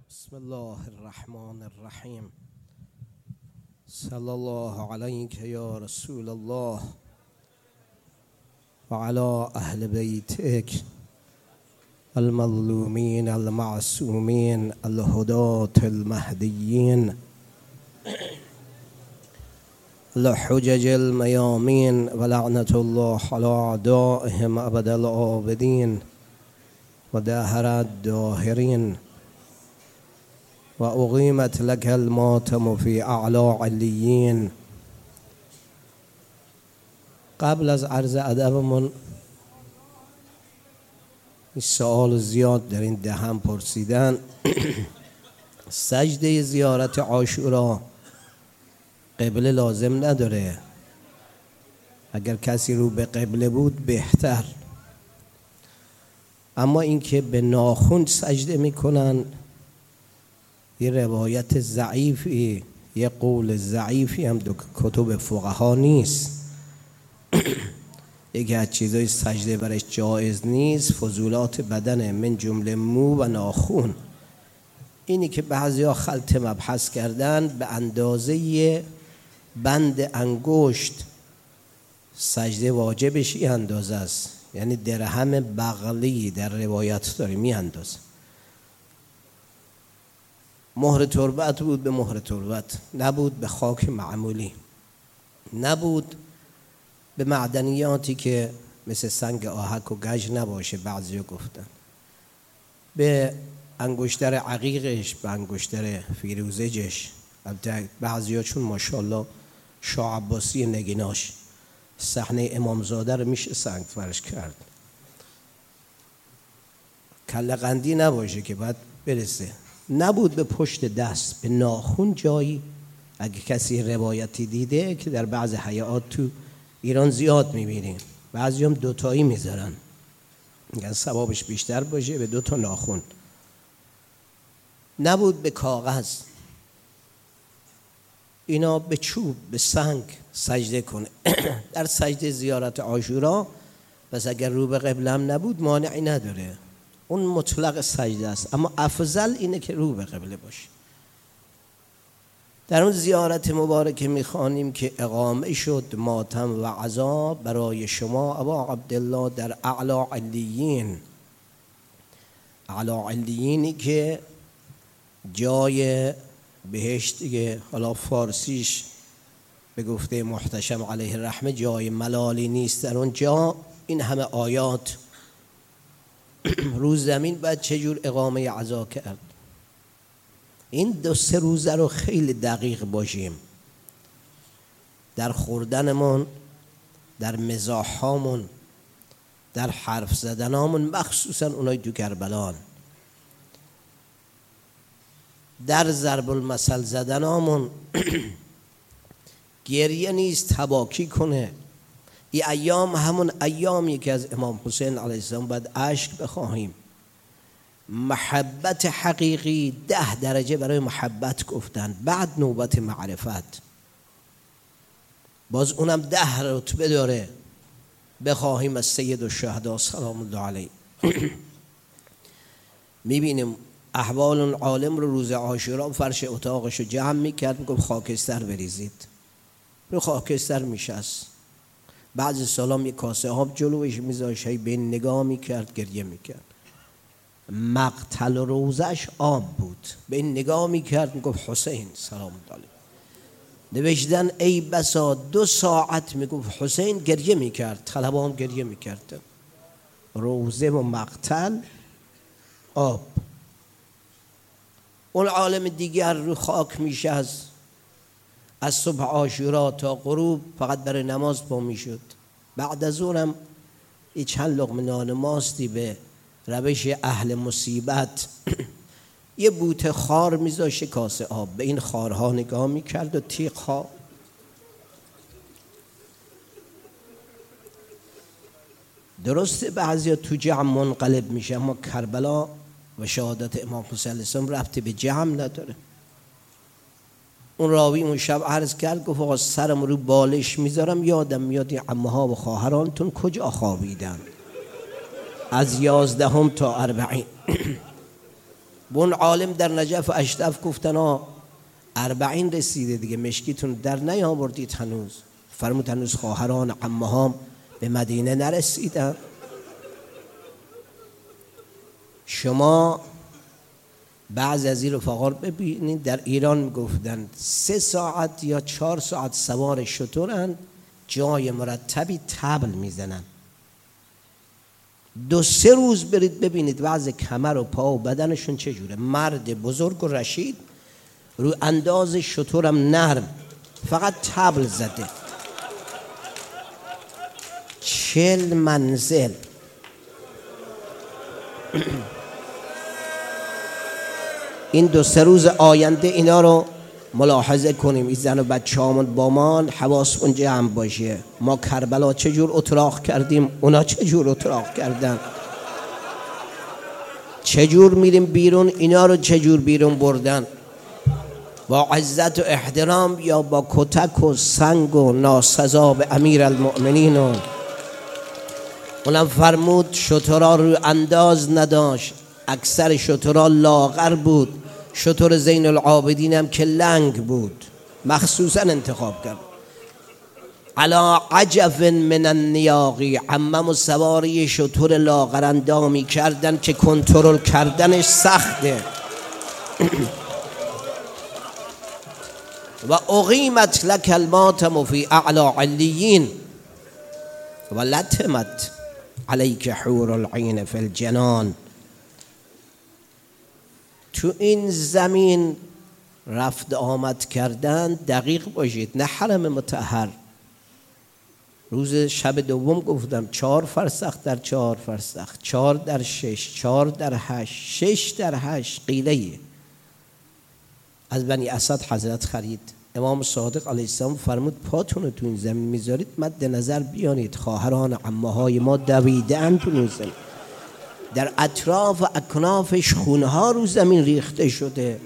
بسم الله الرحمن الرحیم. صلی الله علیک یا رسول الله و علی اهل بیتک المظلومین المعصومین الهداة المهدیین الحجج المیامین و لعنة الله علی اعدائهم ابد العابدین و دهر الداهرین و اقیمت لك الماتم فی اعلی علیین. قبل از عرض ادبمون این سوال زیاد در این دهم پرسیدن. سجده زیارت عاشورا قبله لازم نداره، اگر کسی رو به قبله بود بهتر، اما اینکه به ناخن سجده میکنن یه روایت ضعیفی، یه قول ضعیفی هم دو کتب فقها نیست. یکی از چیزای سجده برش جایز نیست فضولات بدنه، من جمله مو و ناخن. اینی که بعضیا خلط مبحث کردن به اندازه بند انگشت سجده واجبش این اندازه است، یعنی درهم بغلی در روایت داره می اندازه. مهر تربت بود به مهر تربت، نبود به خاک معمولی، نبود به معدنیاتی که مثل سنگ آهک و گچ نباشه. بعضیا گفتن به انگشتر عقیقش، به انگشتر فیروزجش. بعضیا چون ماشاءالله شاه عباسی نگیناش صحنه امامزاده رو میشه سنگ فرش کرد، کله قندی نباشه که بعد برسه. نبود به پشت دست، به ناخن جایی. اگه کسی روایتی دیده که در بعض حیات تو ایران زیاد میبینیم، بعضی هم دوتایی میذارن میگن ثوابش بیشتر باشه، به 2 تا ناخن. نبود به کاغذ، اینا به چوب، به سنگ سجده کنه. در سجده زیارت عاشورا پس اگر رو به قبله هم نبود مانعی نداره، اون مطلق سجده است، اما افضل اینه که رو به قبله باشه. در اون زیارت مبارکه میخوانیم که اقامه شد ماتم و عزا برای شما ابا عبدالله در اعلی علیین. اعلی علیینی که جای بهشت دیگه، حالا فارسیش به گفته محتشم علیه الرحمه جای ملالی نیست. در اون جا این همه آیات روز زمین باید چجور اقامه عزا کرد. این 2-3 روزه رو خیلی دقیق باشیم در خوردنمون، در مزاحامون، در حرف زدنامون، مخصوصا اونای تو کربلان، در ضرب المثل زدنامون. گریه نیست تباکی کنه. این ایام همون ایامی که از امام حسین علیه السلام باید اشک بخواهیم. محبت حقیقی 10 درجه برای محبت گفتن، بعد نوبت معرفت، باز اونم 10 رتبه داره. بخواهیم از سید الشهدا سلام الله علیه. میبینیم احوال اون عالم رو روز عاشورا فرش اتاقش رو جمع میکرد، میگفت خاکستر بریزید، رو خاکستر میشست. بعضی سلام یک کاسه آب جلوش میذاشت، به نگاه میکرد، گریه میکرد. مقتل روزش آب بود، به این نگاه میکرد، میگفت حسین سلام الله علیه. نوشتن ای بسا 2 ساعت میگفت حسین، گریه میکرد، طلبه هم گریه میکرد. روزه و مقتل آب. اون عالم دیگر رو خاک میشه، از صبح عاشورا تا غروب فقط برای نماز پا میشد. بعد از اونم یه چند لقمه نان ماستی به روش اهل مصیبت یه بوته خار میذاشه کاسه آب، به این خارها نگاه میکرد و تیغها. درسته بعضی تو جمع منقلب میشه، اما کربلا و شهادت امام حسین علیه السلام ربطی به جمع نداره. اون راوی اون شب عرض کرد، گفت آقا سرم رو بالش میذارم یادم میاد این عمه‌ها و خواهرانتون کجا خوابیدن از 11 تا 40. به اون عالم در نجف و اشرف گفتن 40 رسیده دیگه، مشکیتون در نیاوردید هنوز. فرمود هنوز خواهران عمهام به مدینه نرسیدن. شما بعضی از این رفقا رو ببینید در ایران میگفتن 3 ساعت یا 4 ساعت سوار شترن، جای مرتبی طبل میزنن. 2-3 روز برید ببینید وضع کمر و پا و بدنشون چجوره. مرد بزرگ و رشید، رو انداز شترم نرم، فقط طبل زده. 40 منزل. این 2-3 روز آینده اینا رو ملاحظه کنیم. این زن و بچه هامون با ما حواسمون جمع باشه. ما کربلا چجور اتراق کردیم، اونا چجور اتراق کردن. چجور میریم بیرون، اینا رو چجور بیرون بردن. با عزت و احترام یا با کتک و سنگ و ناسزا به امیر المؤمنین. اونم فرمود شترا رو انداز نداشت، اکثر شترا لاغر بود. شتر زین العابدین هم که لنگ بود، مخصوصا انتخاب کرد. علا عجف من النیاقی، عمم و سواری شتر لاغر اندامی کردن که کنترل کردنش سخته. و اقیمت لک الماتم فی اعلی علیین و لطمت علیک حور العین فی الجنان. تو این زمین رفت آمد کردن دقیق باشید، نه حرم مطهر. روز شب دوم گفتم 4 فرسخ در 4 فرسخ، 4 در 6، 4 در 8، 6 در 8 قیله از بنی اسد حضرت خرید. امام صادق علیه السلام فرمود پاتون رو تو این زمین میذارید مد نظر بیانید، خواهران عمه های ما دویدن تو این زمین، در اطراف و اکنافش خونها رو زمین ریخته شده.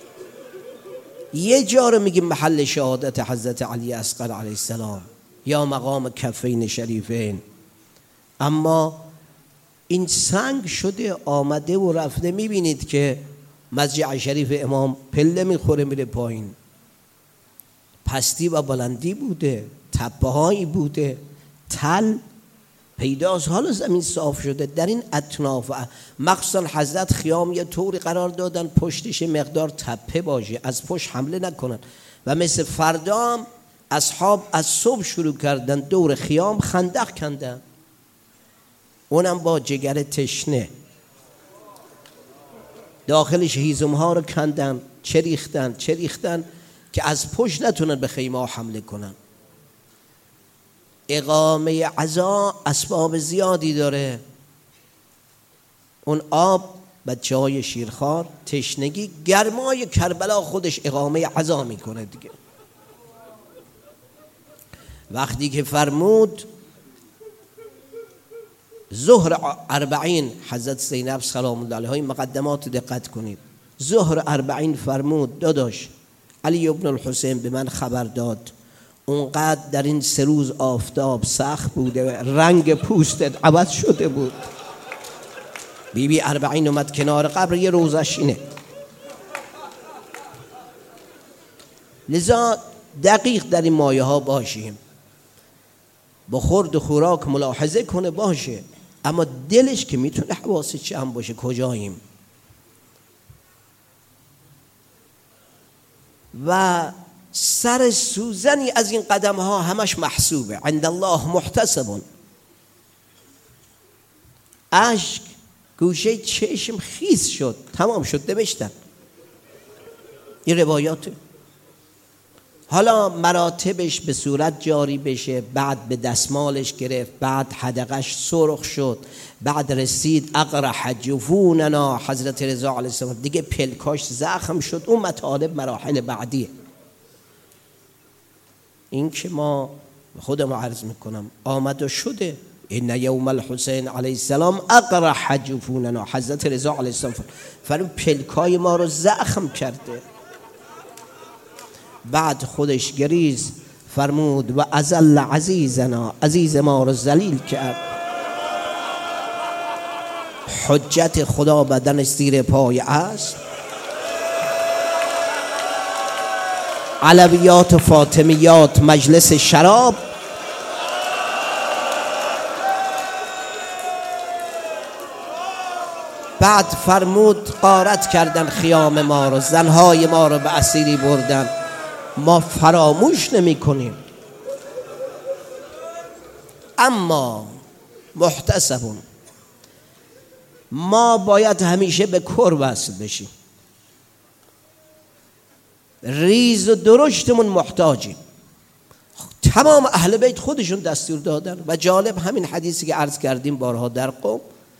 یه جا رو میگیم محل شهادت حضرت علی اصغر علیه السلام یا مقام کفین شریفین، اما این سنگ شده آمده و رفته. میبینید که مسجد شریف امام پله میخوره میره پایین، پستی و بلندی بوده، تپه هایی بوده، تل پیداست. حالا زمین صاف شده. در این اطناف مخصوصا حضرت خیام یه طوری قرار دادن پشتش مقدار تپه باشه، از پشت حمله نکنن. و مثل فردام اصحاب از صبح شروع کردن دور خیام خندق کندن، اونم با جگر تشنه. داخلش هیزم ها رو کندن، چه ریختن که از پشت نتونن به خیمه ها حمله کنن. اقامه عزا اسباب زیادی داره. اون آب، بچه های شیرخوار، تشنگی، گرمای کربلا خودش اقامه عزا میکنه دیگه. وقتی که فرمود ظهر 40، حضرت زینب سلام الله علیها، این مقدمات دقت کنید. ظهر 40 فرمود داداش علی ابن الحسین به من خبر داد اونقدر در این 3 روز آفتاب سخت بوده، رنگ پوستت عوض شده بود. بیبی 40 اومد کنار قبر، یه روزش اینه. لذا دقیق در این مایه ها باشیم، با خورد و خوراک ملاحظه کنه باشه، اما دلش که میتونه حواسش جمع باشه کجاییم. و سر سوزنی از این قدم ها همش محسوبه، عند الله محتسب. اشک گوشه چشم خیس شد، تمام شد، نوشتن این روایاته. حالا مراتبش به صورت جاری بشه، بعد به دستمالش گرفت، بعد حدقش سرخ شد، بعد رسید اقرح جفوننا حضرت رضا علیه السلام، دیگه پلکاش زخم شد. اون مطالب مراحل بعدیه. این که ما خودم عرض میکنم آمد و شده. این یوم الحسین علیه السلام اقرح جفوننا، حضرت رضا علیه السلام فرمود پلکای ما رو زخم کرده. بعد خودش گریز فرمود و ازل عزیزنا، عزیز ما رو ذلیل کرد. حجت خدا بدنش زیر پای است. علویات و فاطمیات مجلس شراب، بعد فرمود غارت کردن خیام ما رو، زنهای ما رو به اسیری بردن، ما فراموش نمی کنیم. اما محتسبون، ما باید همیشه به کر وصل بشیم، ریز و درشتمون محتاجیم. تمام اهل بیت خودشون دستور دادن و جالب همین حدیثی که عرض کردیم بارها در قم،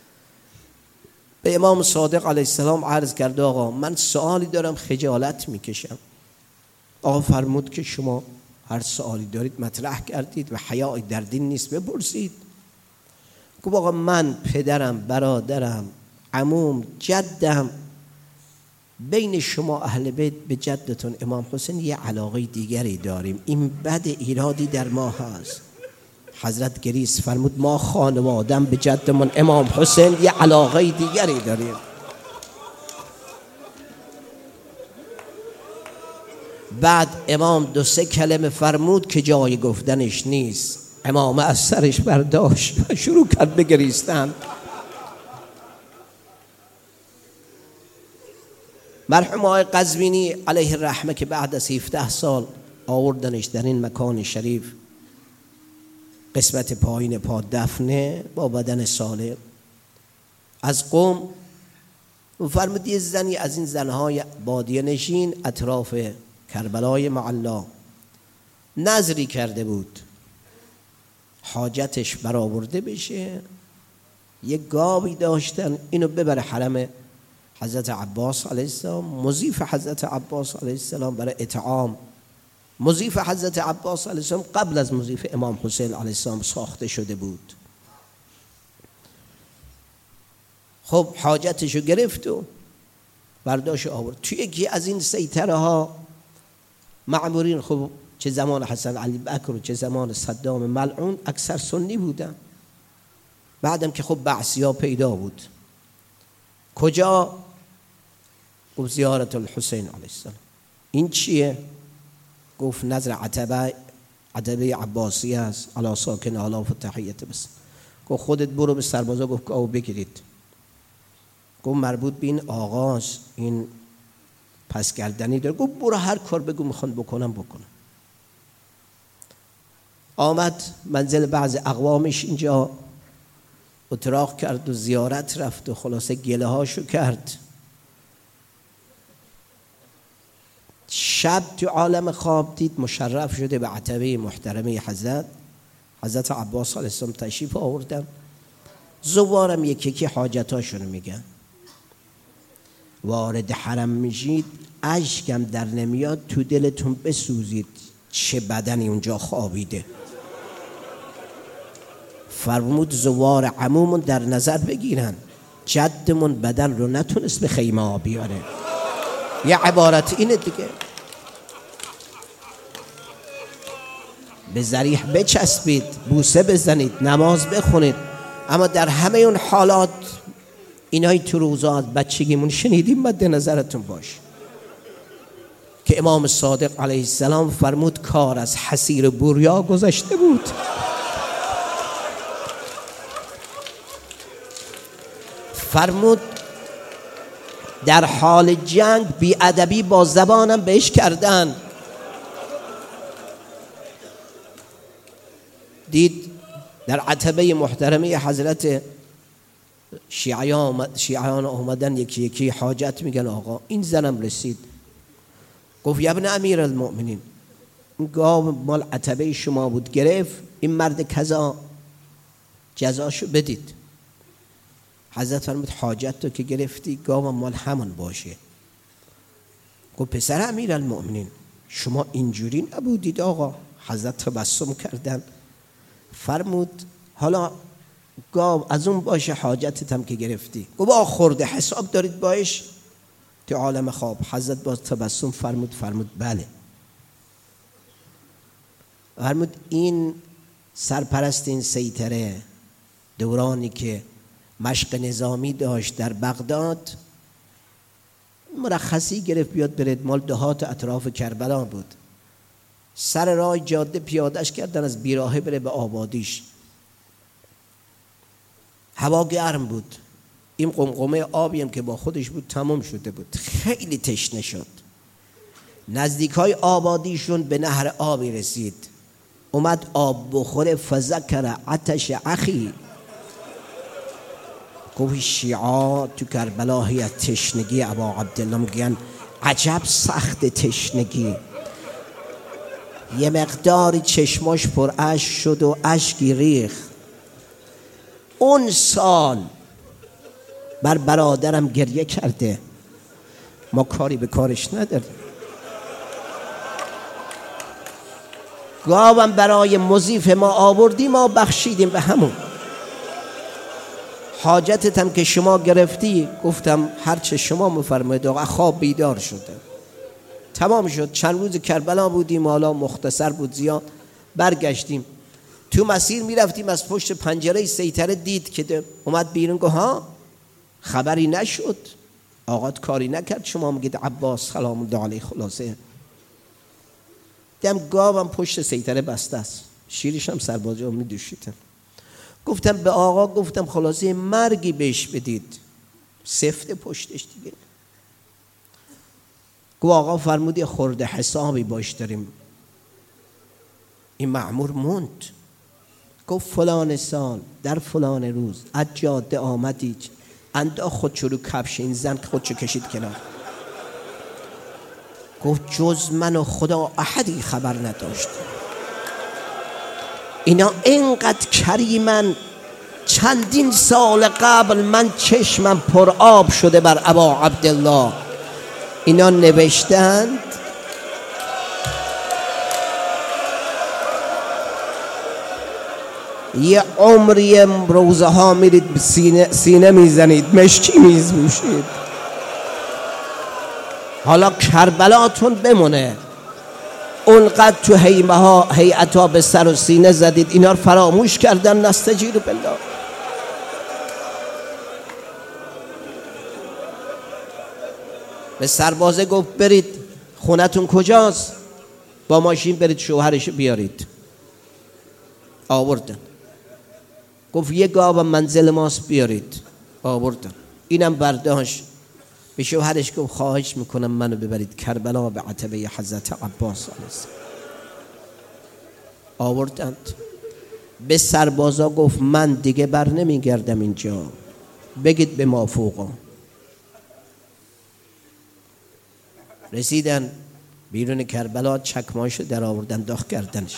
به امام صادق علیه السلام عرض کرد آقا من سوالی دارم خجالت میکشم. آقا فرمود که شما هر سوالی دارید مطرح کردید و حیاء در دین نیست بپرسید. گفت آقا من پدرم، برادرم، عموم، جدم، بین شما اهل بیت به جدتون امام حسین یه علاقه دیگری داریم، این بد ایرادی در ما هست. حضرت گریست فرمود ما خانوادم به جدمون امام حسین یه علاقه دیگری داریم. بعد امام 2-3 کلمه فرمود که جای گفتنش نیست، امام از سرش برداشت و شروع کرد بگریستن. مرحوم آقای قزوینی علیه الرحمه که بعد از 17 سال آوردنش در این مکان شریف، قسمت پایین پا دفنه با بدن سالم، از قم فرمود یه زنی از این زنهای بادیه نشین اطراف کربلای معلا نظری کرده بود حاجتش برآورده بشه، یه گاوی داشتن اینو ببره حرم حضرت عباس علیه السلام، مضیف حضرت عباس علیه السلام برای اطعام. مضیف حضرت عباس علیه السلام قبل از مضیف امام حسین علیه السلام ساخته شده بود. خب حاجتشو گرفت و برداشت آورد. توی یکی از این سیطره ها معمورین، خب چه زمان حسن علی بکر و چه زمان صدام ملعون اکثر سنی بودن. بعدم که خب بعثی‌ها پیدا بود. کجا؟ گفت زیارت الحسین علیه السلام. این چیه؟ گفت نظر عتبه عباسی است، علی ساکن آلاف و تحیت بس. گفت خودت برو به سربازا گفت او بگیرید. گفت مربوط به این آغاز این پس کردنی داره. گفت برو هر کار بگو میخوان بکنم. آمد منزل بعض اقوامش اینجا اتراق کرد و زیارت رفت و خلاصه گله هاشو کرد. شب تو عالم خواب دید مشرف شده به عتبه محترمه حضرت عباس علیه السلام تشریف آوردن. زوارم یکی حاجتاشون میگن. وارد حرم میشید اشکم در نمیاد، تو دلتون بسوزید چه بدنی اونجا خوابیده. فرمود زوار عمومون در نظر بگیرن، جدمون بدن رو نتونست به خیمه ها بیاره. یه عبارت اینه دیگه، به ذریح بچسبید، بوسه بزنید، نماز بخونید. اما در همه اون حالات اینایی تو روزات بچگیمون شنیدیم مد نظرتون باش که امام صادق علیه السلام فرمود کار از حصیر بوریا گذشته بود. فرمود در حال جنگ بی‌ادبی با زبانم بهش کردن. دید در عتبه محترمه حضرت شیعیان آمدن یکی حاجت میگن آقا این زنم رسید. گفت یا ابن امیر المؤمنین این گاو مال عتبه شما بود گرفت، این مرد کذا جزاشو بدید. حضرت فرمود حاجت تو که گرفتی گاو مال همون باشه. گفت پسر امیر المؤمنین شما اینجوری نبودید آقا. حضرت تبسم کردن. فرمود حالا گاو از اون باشه حاجتت هم که گرفتی. گفت خورده حساب دارید باش تو عالم خواب. حضرت باز تبسم فرمود بله. فرمود این سرپرست این سیطره دورانی که مشق نظامی داشت در بغداد، مرخصی گرفت بیاد برد، مال دهات اطراف کربلا بود. سر راه جاده پیادهش کردن از بیراهه بره به آبادیش. هوا گرم بود، این قمقمه آبی هم که با خودش بود تمام شده بود، خیلی تشنه شد. نزدیکای آبادیشون به نهر آبی رسید، اومد آب بخوره، فذکر عطش اخی، گفت شیعا تو کربلا هی تشنگی ابا عبدالله میگن عجب سخت تشنگی. یه مقداری چشماش پر اشک شد و اشکی ریخت. اون سال بر برادرم گریه کرده، ما کاری به کارش نداریم. گاوم برای مضیف ما آوردی، ما بخشیدیم به همون. حاجتت هم که شما گرفتی، گفتم هرچه شما مفرمایید. آقا خواب بیدار شده، تمام شد. چند روز کربلا بودیم، حالا مختصر بود زیاد. برگشتیم، تو مسیر میرفتیم، از پشت پنجره سیطره دید که اومد بیرون، گفت ها خبری نشد، آقات کاری نکرد، شما میگید عباس سلام الله علیه خلاصه. دیدم گاوم پشت سیطره بسته است، شیرش هم سربازا میدوشیدن. گفتم به آقا، گفتم خلاصه مرگی بهش بدید، سفت پشتش دیگه. گفت آقا فرمودی خورده حسابی باش داریم. این مأمور موند، گفت فلان سال در فلان روز از جاده آمدی، انداخت خودشو رو کفش این زن، خودشو کشید کنار. گفت جز من و خدا احدی خبر نداشت. اینا اینقدر کریمن، چندین سال قبل من چشمم پر آب شده بر ابا عبدالله. اینا نوشتند یه عمری روزه ها میرید به سینه میزنید، مشکی میزوشید، حالا کربلاتون بمونه. اونقدر تو هیئتها به سر و سینه زدید، اینا رو فراموش کردن. نستجیر بالله. به سربازه گفت برید خونتون کجاست، با ماشین برید شوهرش بیارید. آوردن. گفت یه گاو منزل ماست بیارید. آوردن. اینم برداشت. به شوهرش گفت خواهش میکنم منو ببرید کربلا به عتبه حضرت عباس علیه السلام. آوردند. به سربازا گفت من دیگه بر نمیگردم اینجا، بگید به مافوقا. رسیدن بیرون کربلا، چکماشو در آوردن، داغ کردنش.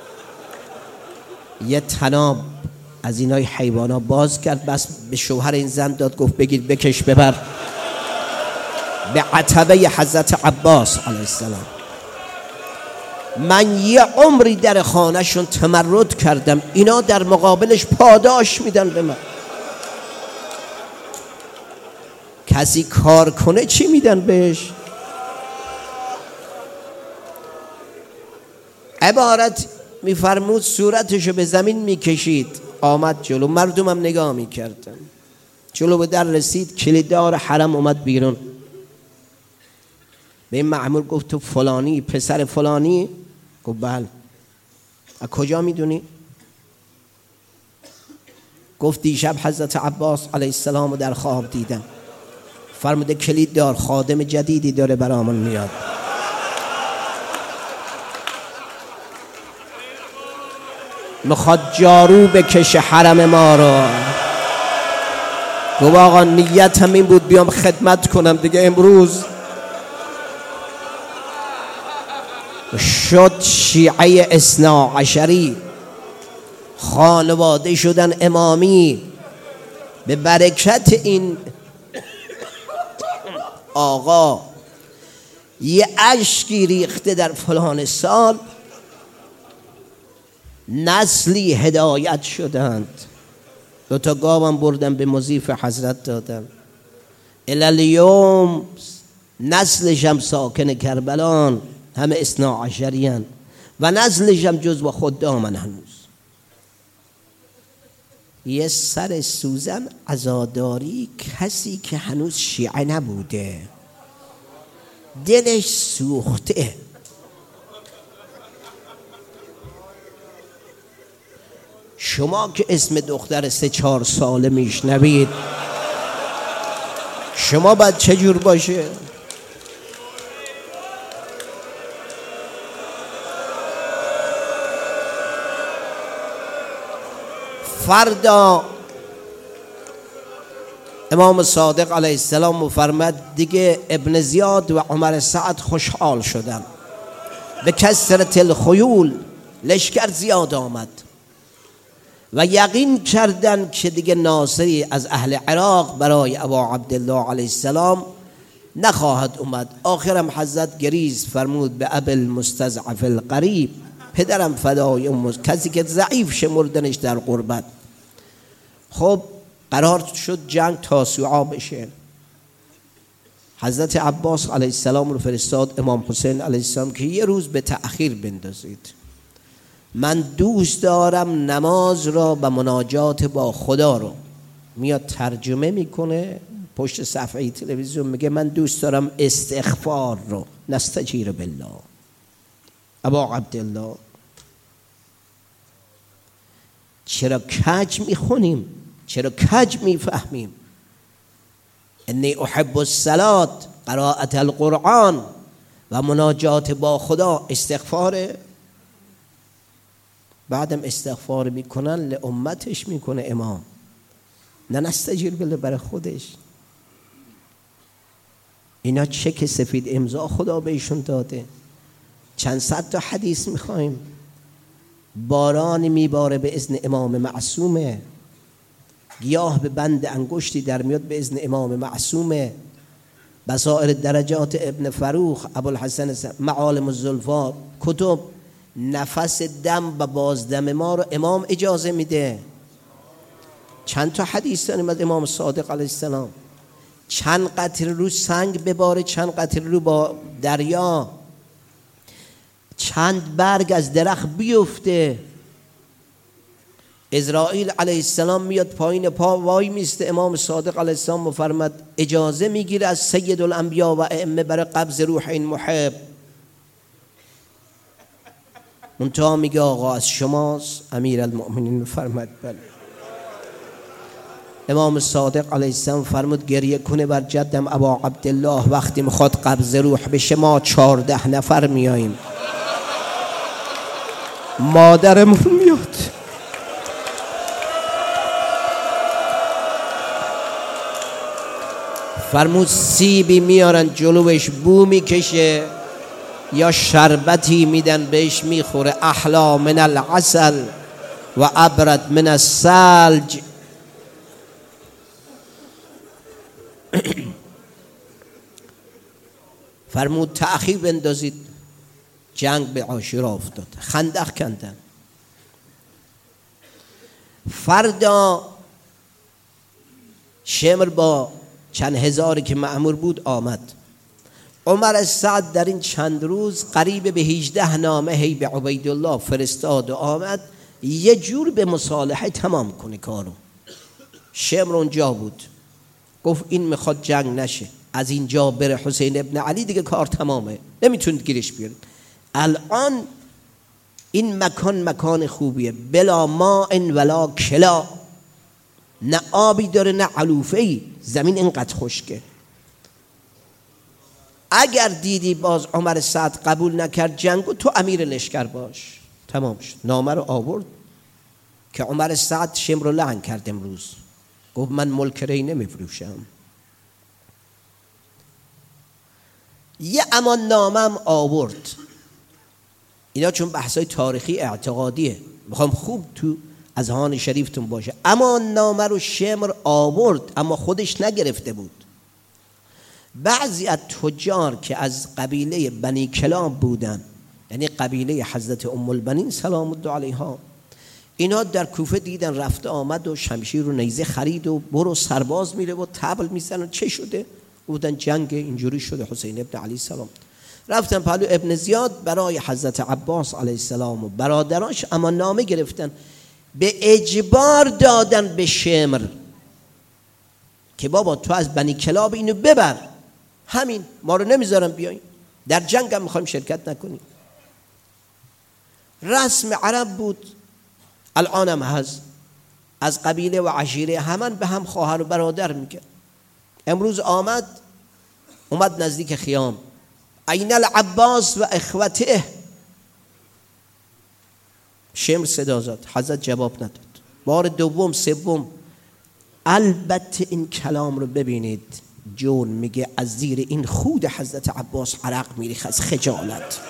یه طناب از اینای حیوانا باز کرد، بس به شوهر این زن داد، گفت بگید بکش ببر به عتبه حضرت عباس علیه السلام. من یه عمری در خانهشون تمرد کردم، اینا در مقابلش پاداش میدن به من. کسی کار کنه چی میدن بهش؟ عبارت میفرمود صورتشو به زمین میکشید، آمد جلو، مردمم نگاه میکردن. جلو به در رسید، کلیددار حرم اومد بیرون. به این مأمور گفت تو فلانی پسر فلانی؟ گفت بله. از کجا میدونی؟ گفت دیشب حضرت عباس علیه السلام در خواب دیدم، فرموده کلیددار خادم جدیدی داره برامون میاد. میخواد جارو بکشه حرم ما رو. گفت آقا نیت هم این بود بیام خدمت کنم دیگه. امروز شد شیعه اثنا عشری، خانواده شدن امامی. به برکت این آقا یه اشکی ریخته در فلان سال، نسلی هدایت شدند. 2 تا گاوم بردم به مضیف حضرت دادم. الالیوم نسلش هم ساکن کربلان، همه اثنا عشریان و نسلش هم جزو خدامن هنوز. یه سر سوزن عزاداری کسی که هنوز شیعه نبوده، دلش سوخته. شما که اسم دختر 3-4 ساله میشنوید، شما باید چجور باشه؟ فردا امام صادق علیه السلام مفرمد دیگه ابن زیاد و عمر سعد خوشحال شدن، به کثرت الخیول لشکر زیاد آمد و یقین کردند که دیگه ناصری از اهل عراق برای ابا عبدالله علیه السلام نخواهد اومد. آخرم حضرت گریز فرمود به ابل مستضعف القریب، پدرم فدای کسی که ضعیف شمردنش در قربت. خب قرار شد جنگ تاسوعا بشه. حضرت عباس علیه السلام رو فرستاد امام حسین علیه السلام که یه روز به تأخیر بندازید، من دوست دارم نماز را و مناجات با خدا رو. میاد ترجمه میکنه پشت صفحه تلویزیون، میگه من دوست دارم استغفار رو. نستجیر بالله. ابا عبدالله چرا کج میخونیم؟ چرا کج میفهمیم؟ انی احب الصلات، قرائت القرآن و مناجات با خدا استغفاره. بعدم استغفار میکنن لامتش میکنه امام، نه نستجیر بالله برای خودش. اینا چک سفید امضا خدا بهشون داده. چند صد تا حدیث میخوایم. باران میباره به اذن امام معصومه، گیاه به بند انگشتی در میاد به اذن امام معصومه. بصائر درجات ابن فروخ، ابوالحسن معالم الزلفا، کتب. نفس دم و بازدم ما رو امام اجازه میده. چند تا حدیث داریم از امام صادق علیه السلام. چند قطره رو سنگ بباره، چند قطره رو با دریا، چند برگ از درخت بیفته. اسرائیل علیه السلام میاد پایین پا وای میسته، امام صادق علیه السلام مفرمد اجازه میگیره از سید الانبیا و ائمه برای قبض روح این محب. منتها میگه آقا از شماست؟ امیر المؤمنین فرمد بله. امام صادق علیه السلام فرمود گریه کنه بر جدم ابا عبدالله، وقتی میخواد قبض روح بشه ما 14 نفر میاییم، مادرمون میاد. فرمود سیبی میارن جلوش بو میکشه یا شربتی میدن بهش میخوره، احلا من العسل و ابرد من الثلج. فرمود تأخیر بندازید. جنگ به عاشورا افتاد، خندق کندن. فردا شمر با چند هزاری که مأمور بود آمد. عمر سعد در این چند روز قریب به 18 نامه هی به عبیدالله فرستاد و آمد یه جور به مصالحه تمام کنه کارو. شمر اونجا بود، گفت این میخواد جنگ نشه، از اینجا بره حسین ابن علی دیگه کار تمامه، نمیتونید گیرش بیارید. الان این مکان خوبیه، بلا ماء ولا کلا، نه آبی داره نه علوفه‌ای، زمین اینقدر خشکه. اگر دیدی باز عمر سعد قبول نکرد جنگو، تو امیر لشکر باش. تمام شد. نامه رو آورد که عمر سعد شمر رو لعن کرد امروز، گفت من ملک ری نمیفروشم. یه امان نامه هم آورد. اینا چون بحثای تاریخی اعتقادیه میخوام خوب تو اذهان شریفتون باشه. امان نامه رو شمر آورد اما خودش نگرفته بود. بعضی از تجار که از قبیله بنی کلاب بودن، یعنی قبیله حضرت ام البنین سلام الله علیها، اینا در کوفه دیدن رفته آمد و شمشیر و نیزه خرید و برو سرباز میره و طبل میزنن. چه شده؟ بودن جنگ اینجوری شده. حسین ابن علی سلام رفتن پهلو ابن زیاد برای حضرت عباس علیه السلام و برادراش اما نامه گرفتن به اجبار دادن به شمر که بابا تو از بنی کلاب اینو ببر، همین، ما رو نمیذارم بیاییم، در جنگ هم میخوایم شرکت نکنیم. رسم عرب بود، الان هم هست، از قبیله و عشیره همان به هم خواهر و برادر میگه. امروز اومد نزدیک خیام، این العباس و اخوته. شمر صدا زد، حضرت جواب نداد. بار دوم سوم، البته این کلام رو ببینید، جون میگه از زیر این خود حضرت عباس عرق میریخت از خجالت.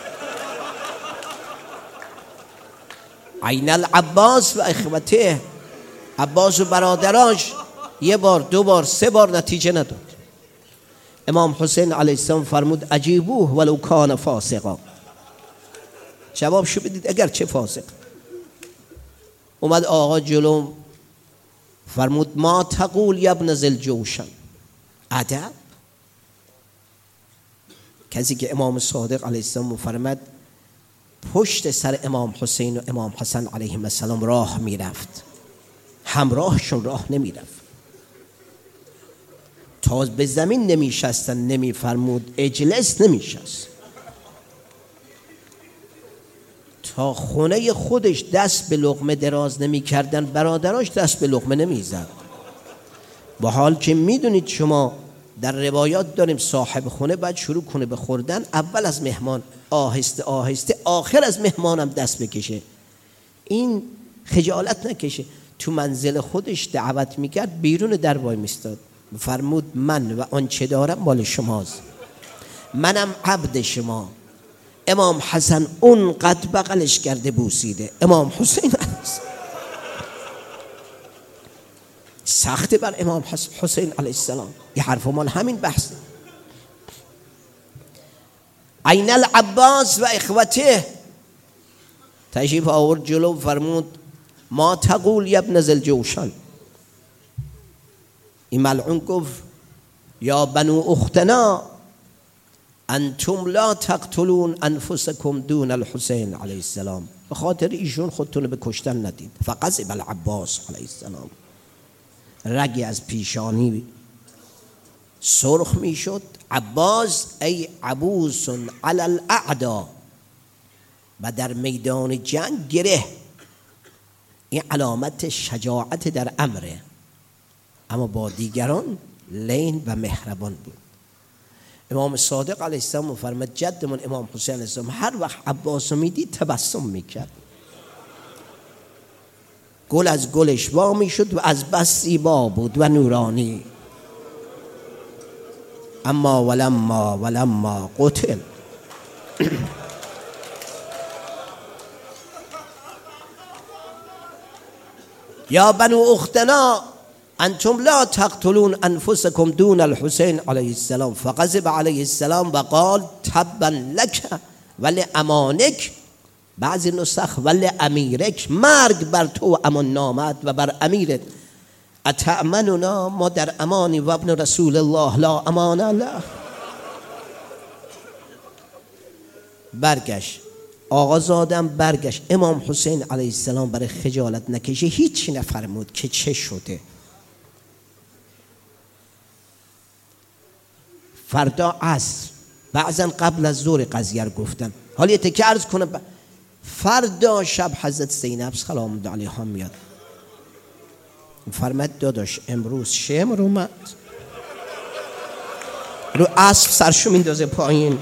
این العباس و اخوته، عباس و برادراش. یه بار، دو بار، سه بار نتیجه نداد. امام حسین علیه السلام فرمود عجیبوه ولو کان فاسقا، جوابشو بدید اگر چه فاسق. اومد آقا جلوم فرمود ما تقول یا ابن ذی الجوشن. ادب. کسی که امام صادق علیه السلام فرمود پشت سر امام حسین و امام حسن علیهم السلام راه میرفت، همراهشون راه نمیرفت، تا به زمین نمیشستن نمیفرمود اجلس، نمیشست، تا خونه خودش دست به لقمه دراز نمیکردن برادراش دست به لقمه نمیزد. با حال که میدونید شما در روایات داریم صاحب خونه باید شروع کنه به خوردن، اول از مهمان، آهسته آهسته، آخر از مهمانم دست بکشه، این خجالت نکشه. تو منزل خودش دعوت میکرد، بیرون در وای میستاد، فرمود من و آنچه دارم مال شماست، منم عبد شما. امام حسن اونقدر بغلش کرده بوسیده، امام حسین سخته بر امام حسین علیه السلام. یه حرف مال همین بحثه. این العباس و اخوته، تشریف آورد جلو، فرمود ما تقول یا ابن ذی الجوشن. این ملعون گفت یا بنو اختنا انتم لا تقتلون انفسکم دون الحسین علیه السلام، به خاطر ایشون خودتون به کشتن ندید. فغضب العباس علیه السلام، رگی از پیشانی سرخ می شد. عباس ای عبوس علی الاعدا، و در میدان جنگ گره، این علامت شجاعت در امره، اما با دیگران لین و مهربان بود. امام صادق علیه السلام فرمود جدمون امام حسین علیه السلام هر وقت عباس رو میدید تبسم میکرد، گل از گلش وا میشد و از بس زیبا بود و نورانی. اما ولما قتل یا بنو اختنا انتم لا تقتلون انفسکم دون الحسین علیه السلام. فغضب علیه السلام و قال تبا لک ولی امانک، بعضی نسخ ولی امیرک، مرگ بر تو امان نامت و بر امیرت. اتأمننا، ما در امانی و ابن رسول الله لا امان الله. برگشت آقازادم، برگشت. امام حسین علیه السلام برای خجالت نکشه هیچی نفرمود که چه شده. فردا عصر، بعضا قبل از ظهر قضیه رو گفتم، حالا یه تکه عرض کنم. فردا شب حضرت زینب سلام الله علیها میاد، فرمد داداش امروز شمر اومد، رو اسب سرشو میندازه پایین،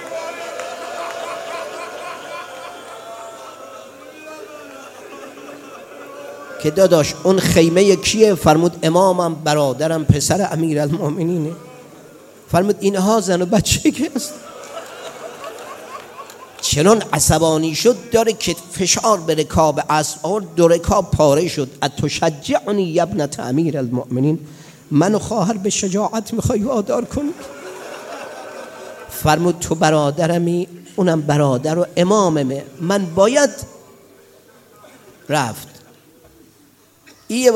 که داداش اون خیمه کیه؟ فرمود امامم، برادرم، پسر امیرالمومنینه. فرمود اینها زن و بچه که است. چنان عصبانی شد داره که فشار به رکاب اسب آورد، دو رکاب پاره شد. اتشجعنی یا ابنة امیرالمؤمنین، منو خواهر به شجاعت میخوای وادار کنی؟ فرمود تو برادرمی، اونم برادر و اماممه، من باید رفت. این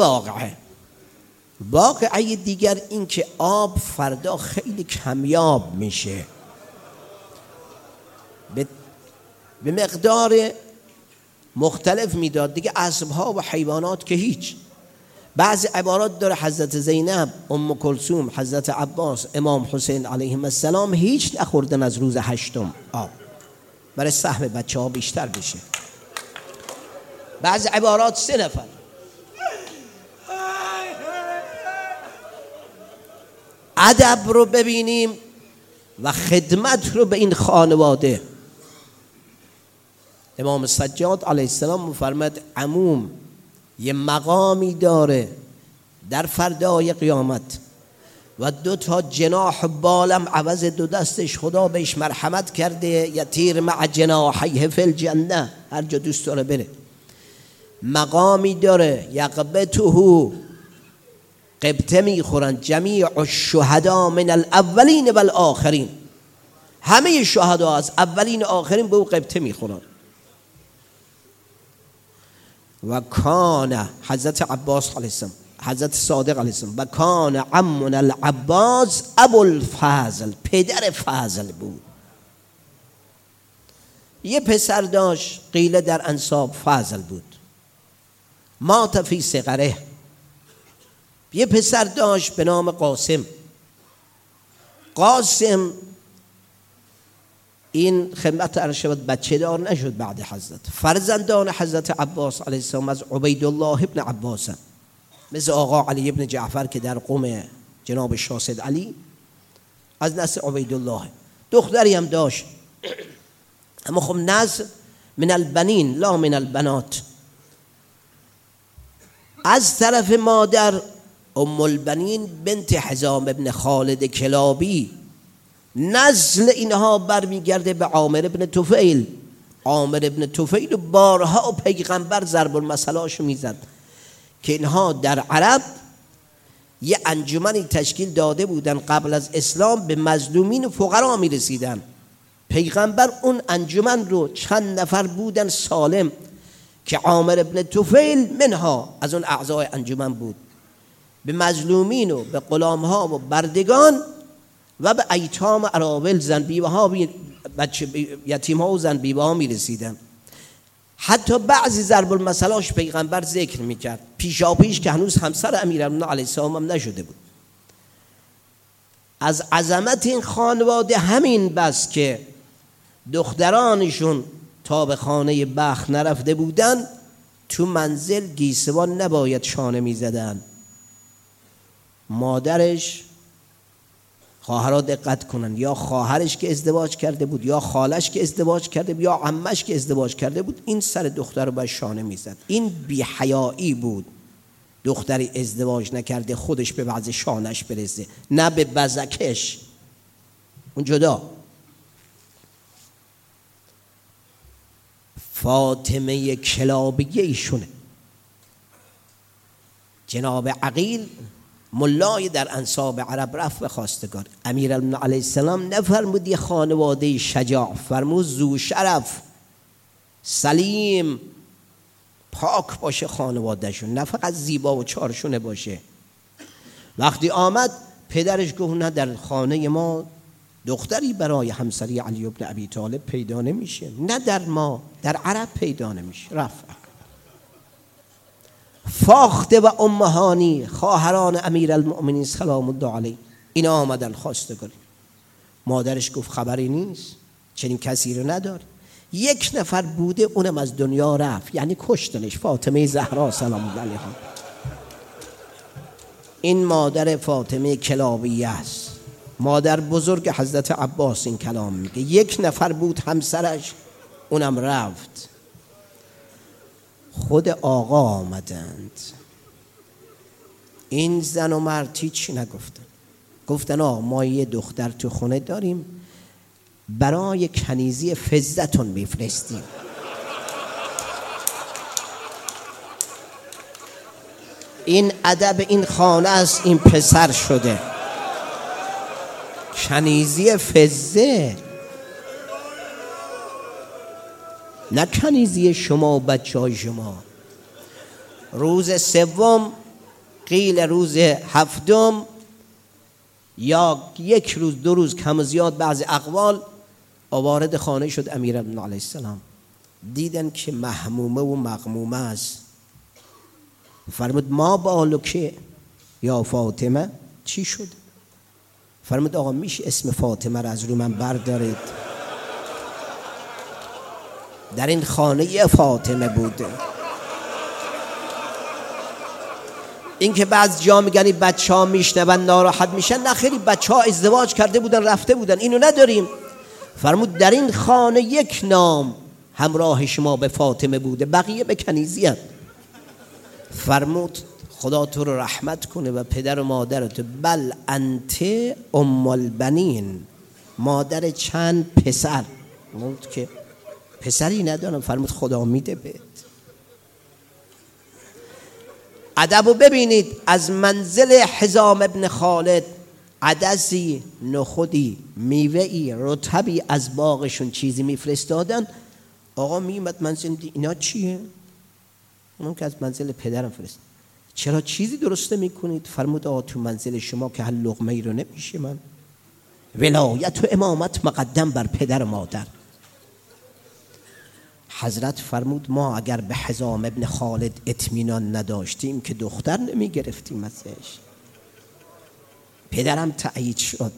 واقعه دیگر این که آب فردا خیلی کمیاب میشه، به مقدار مختلف میداد دیگه. اسبها و حیوانات که هیچ. بعضی عبارات داره حضرت زینب، ام کلثوم، حضرت عباس، امام حسین علیهم السلام هیچ نخوردن از روز 8 آب برای سهم بچه ها بیشتر بشه. بعضی عبارات 3 نفر. ادب رو ببینیم و خدمت رو به این خانواده. امام سجاد علیه السلام می‌فرماید عموم یه مقامی داره در فردای قیامت و 2 جناح بالم عوض 2 دستش خدا بهش مرحمت کرده، یطیر مع جناحیه فی الجنه، هر جا دوست داره بره. مقامی داره یقبته، قبطه میخورن جمیع الشهدا من الاولین و الاخرین، همه شهدا از اولین آخرین به او قبطه میخورن. و کان حضرت عباس علیه السلام، حضرت صادق علیه السلام، و کان عمنا العباس ابو الفضل، پدر فضل بود. یه پسر داشت قیل در انساب فضل بود، مات فی صغره. یه پسر داشت به نام قاسم. قاسم این خدمت عرض شود بچه دار نشد بعد حضرت. فرزندان حضرت عباس علیه السلام از عبیدالله ابن عباس، مثل آقا علی ابن جعفر که در قم جناب شاهزاده علی از نسل عبیدالله. دختری هم داشت، اما خب نسل من البنین لا من البنات. از طرف مادر ام البنین بنت حزام ابن خالد کلابی، نسل اینها برمیگرده به عامر ابن طفیل. عامر ابن طفیل بارها پیغمبر ضرب المثلاشو میزد که اینها در عرب یه انجمنی تشکیل داده بودن قبل از اسلام، به مظلومین و فقرا میرسیدن. پیغمبر اون انجمن رو، چند نفر بودن سالم که عامر ابن طفیل منها از اون اعضای انجمن بود، به مظلومین و به غلامها و بردگان و به ایتام اراویل، زن بیوه ها، بچه یتیم ها و زن بیوه ها می رسیدن. حتی بعضی ضرب المثلاش پیغمبر ذکر میکرد پیشا پیش که هنوز همسر امیرالمومنین علیه السلام هم نشده بود. از عظمت این خانواده همین بس که دخترانشون تا به خانه بخت نرفته بودن، تو منزل گیسوان نباید شانه میزدن. مادرش، خواهرها دقت کنن، یا خواهرش که ازدواج کرده بود، یا خالش که ازدواج کرده بود، یا عمش که ازدواج کرده بود، این سر دختر رو باید شانه میزد. این بی‌حیایی بود. دختری ازدواج نکرده خودش به وضع شانش برسه، نه به بزکش، اون جدا. فاطمه کلابیه ایشونه. جناب عقیل ملای در انساب عرب رفت به خواستگار. امیرالمومنین علیه السلام نفرمود یه خانواده شجاع، فرمود ذو شرف، سلیم، پاک باشه خانوادهشون، نه فقط زیبا و چارشونه باشه. وقتی آمد پدرش گفت نه، در خانه ما دختری برای همسری علی بن ابی طالب پیدا نمیشه، نه در ما، در عرب پیدا نمیشه. رفت. فاخته و امهانی، خواهران امیرالمؤمنین سلام الله علیه، اینا آمدن خواستگاری. مادرش گفت خبری نیست، چنین کسی رو نداره. 1 نفر بوده، اونم از دنیا رفت، یعنی کشتنش، فاطمه زهرا سلام الله علیها. این مادر فاطمه کلابیه است، مادر بزرگ حضرت عباس. این کلام میگه 1 نفر بود همسرش، اونم رفت. خود آقا آمدند، این زن و مرد هیچی نگفتن. گفتن ما یه دختر تو خونه داریم، برای کنیزی فضتون میفرستیم. این ادب این خانه است، این پسر شده. کنیزی فضه، نه کنیزی شما و بچه های شما. روز 3 قیل روز 7 یا 1 روز 2 روز کم و زیاد بعض اقوال، وارد خانه شد امیرالمومنین علیه السلام. دیدن که محمومه و مغمومه است. فرمود ما بالوکه یا فاطمه، چی شد؟ فرمود آقا میشه اسم فاطمه را از رو من بردارید؟ در این خانه فاطمه بوده. این که بعض جا میگن این بچه ها میشنون ناراحت میشن، نه خیلی بچه ها ازدواج کرده بودن رفته بودن، اینو نداریم. فرمود در این خانه یک نام همراه شما به فاطمه بوده، بقیه به کنیزی‌اند. فرمود خدا تو رو رحمت کنه و پدر و مادرت. بل انت ام البنین، مادر چند پسر. فرمود که پسری ندارم. فرمود خدا میده بهت. ادبو ببینید، از منزل حزام ابن خالد عدسی، نخودی، میوه‌ای، رطبی از باغشون چیزی میفرستادن. آقا میومد منزل، اینا چیه؟ اونم که از منزل پدرم فرست. چرا چیزی درست میکنید؟ فرمود آقا تو منزل شما که هر لقمه ای رو نمیشه من. ولایت و امامت مقدم بر پدر و مادر. حضرت فرمود ما اگر به حزام ابن خالد اطمینان نداشتیم که دختر نمیگرفتیم ازش. پدرم تأیید شد.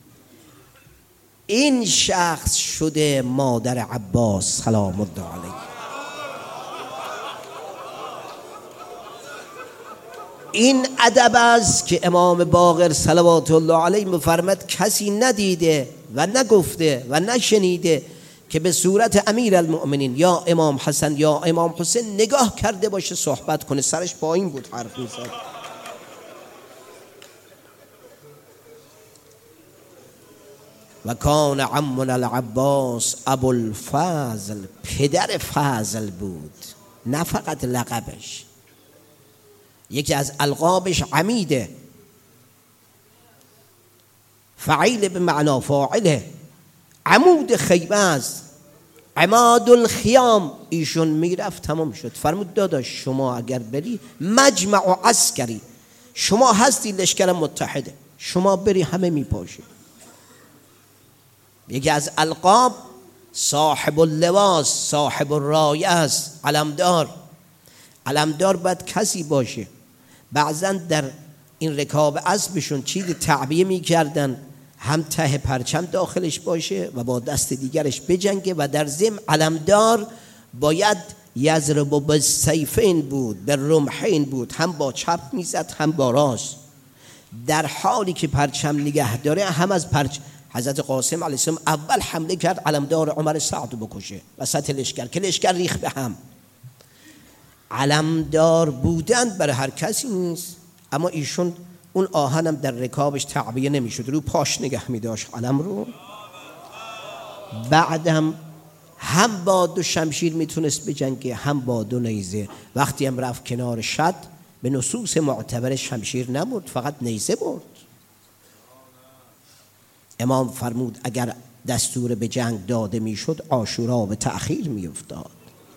این شخص شده مادر عباس سلام الله علیه. این ادب است که امام باقر صلوات الله علیه می‌فرماید کسی ندیده و نگفته و نشنیده که به صورت امیر المؤمنین یا امام حسن یا امام حسین نگاه کرده باشه صحبت کنه. سرش پایین بود حرف می‌زد. و کان عمنا العباس ابو الفضل، پدر فضل بود، نه فقط لقبش. یکی از القابش عمیده، فعیل به معنا فاعله، عمود خیمه است، عماد الخیام. ایشون میرفت تمام شد. فرمود داداش شما اگر بری مجمع و عسکری، شما هستی لشکر متحده، شما بری همه میپاشه. یکی از القاب صاحب اللواس، صاحب الرایه است، علمدار. علمدار باید کسی باشه. بعضا در این رکاب اسبشون چیز تعبیه میکردن، هم ته پرچم داخلش باشه و با دست دیگرش بجنگه و در ضمن علمدار باید یضرب بالسیفین بود، به رمحین بود، هم با چپ میزد هم با راست. در حالی که پرچم نگه داره هم از پرچم. حضرت قاسم علیه السلام اول حمله کرد علمدار عمر سعد بکشه وسط لشکر که لشکر ریخت به هم. علمدار بودن برای هر کسی نیست، اما ایشون اون آهنم در رکابش تعبیه نمیشد، رو پاش نگه میداشت علم رو. بعدم هم با دو شمشیر میتونست بجنگه هم با دو نیزه. وقتی هم رفت کنار شد به نصوص معتبر شمشیر نبرد، فقط نیزه برد. امام فرمود اگر دستور به جنگ داده میشد عاشورا به تأخیر میافتاد.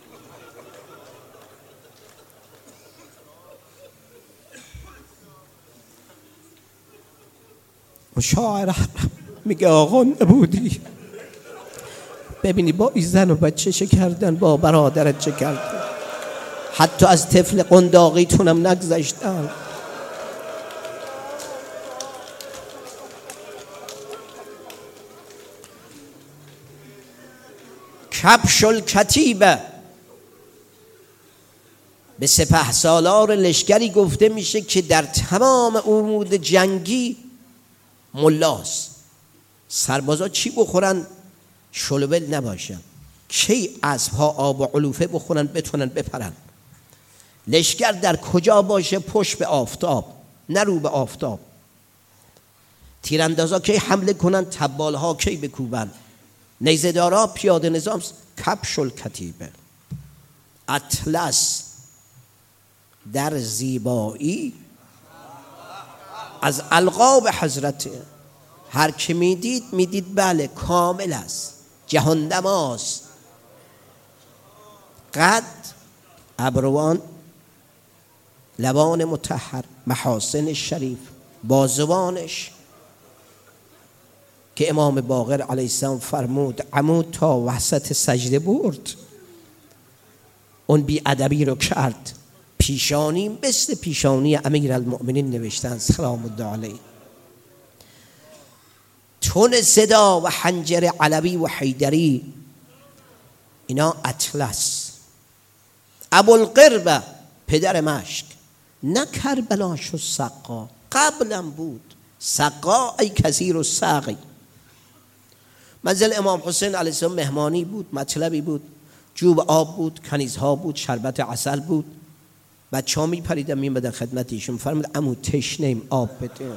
و شاعر میگه آقا نبودی، ببینی با این زن و بچه چه کردن، با برادرت چه کردن، حتی از طفل قنداقیتونم نگذشتن. کبش الکتیبه، به سپه سالار لشکری گفته میشه که در تمام امور جنگی ملاست. سربازا چی بخورن شلوول نباشن، کی اسبها آب و علوفه بخورن بتونن بپرن. لشکر در کجا باشه؟ پشت به آفتاب، نه رو به آفتاب. تیراندازا کی حمله کنن، تبالها کی بکوبن. نیزه‌دارا پیاده نظام. کبش الکتیبه، اطلس در زیبایی از القاب حضرت. هر که میدید بله کامل است، جهان نماست. قد، ابروان، لبان مطهر، محاسن شریف، بازوانش که امام باقر علیه السلام فرمود عمود تا وسط سجده برد. اون بی‌ادبی رو کرد. پیشانی مثل پیشانی امیرالمؤمنین نوشتن سلام الله علیه. تون صدا و حنجر علوی و حیدری اینا اطلس. ابوالقرب پدر مشک نه کربلاش و سقا، قبلم بود سقا ای کثیر و سقی. منزل امام حسین علیه السلام مهمانی بود، مطلبی بود، جوب آب بود، کنیزها بود، شربت عسل بود. بچه ها می پریدن می بدن خدمت ایشون، فرمود عمو تشنیم آب بده.